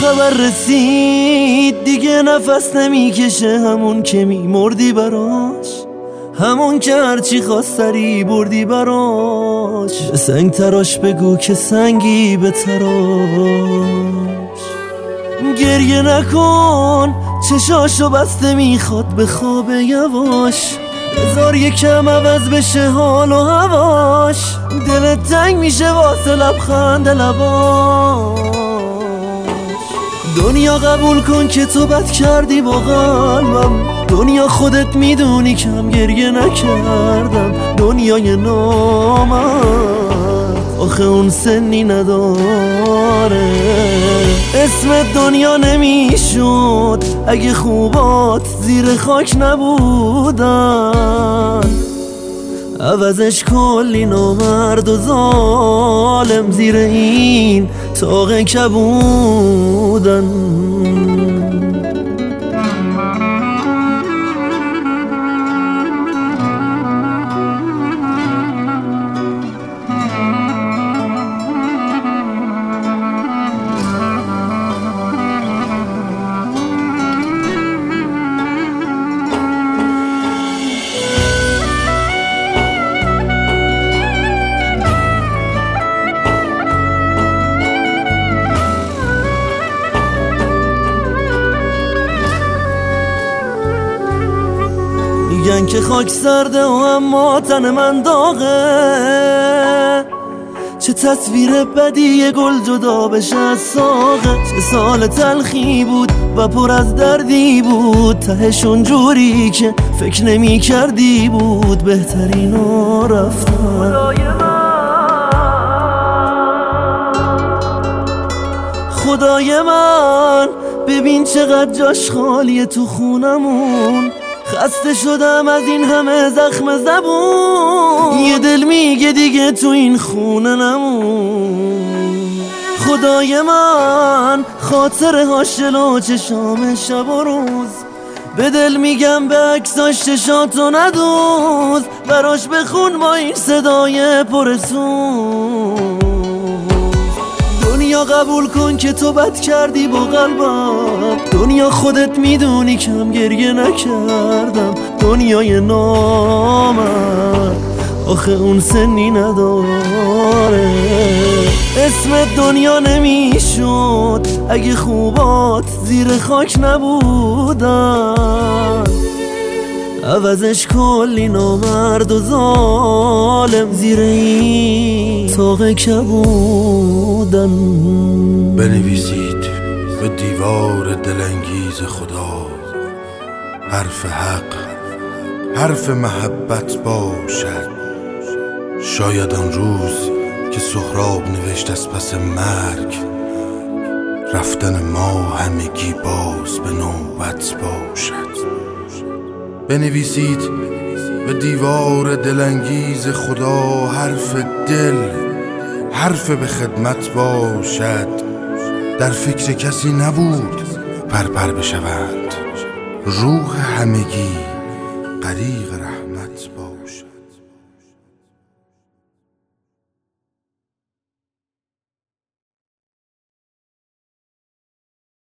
خبر رسید دیگه نفس نمیکشه، همون که میمردی براش، همون که هرچی خواست سری بردی براش. به سنگ تراش بگو که سنگی به تراش. گریه نکن چشاشو بسته میخواد به خواب یواش، بذار یکم عوض بشه حال و هواش. دلت تنگ میشه واسه لبخند لباش. دنیا قبول کن که تو بد کردی با قلبم، دنیا خودت میدونی کم گریه نکردم. دنیای نامرد آخه اون سنی نداره، اسم دنیا نمیشد اگه خوبات زیر خاک نبودن. عوضش کلی نامرد و ظالم زیر این طاق کبودن. میگن که خاک سرده و اما تن من داغه، چه تصویر بدی یه گل جدا بشه از ساقه. چه سال تلخی بود و پر از دردی بود، تهش اونجوری که فکر نمی کردی بود بهترین ها رفتن. خدای من ببین چقدر جاش خالیه تو خونمون، خسته شدم از این همه زخم زبون. یه دل میگه دیگه تو این خونه نمون. خدای من خاطره هاش جلو چشام شب و روز، به دل میگم به عکساش چشاتو ندوز، براش بخون با این صدای پرسوز. دنیا قبول کن که تو بد کردی با قلبم، دنیا خودت میدونی کم گریه نکردم. دنیای نامرد آخه اون سنی نداره، اسم دنیا نمیشد اگه خوبات زیر خاک نبودن. عوضش کلی نامرد و ظالم زیر این طاق کبودن. بنویسید به دیوار دلانگیز خدا، حرف حق حرف محبت باشد. شاید آن روز که سهراب نوشت از پس مرگ، رفتن ما همگی باز به نوبت باشد. بنویسید به دیوار دلانگیز خدا، حرف دل حرف به خدمت باشد. در فکر کسی نبود پرپر بشوند، روح همگی غریق رحمت باشد.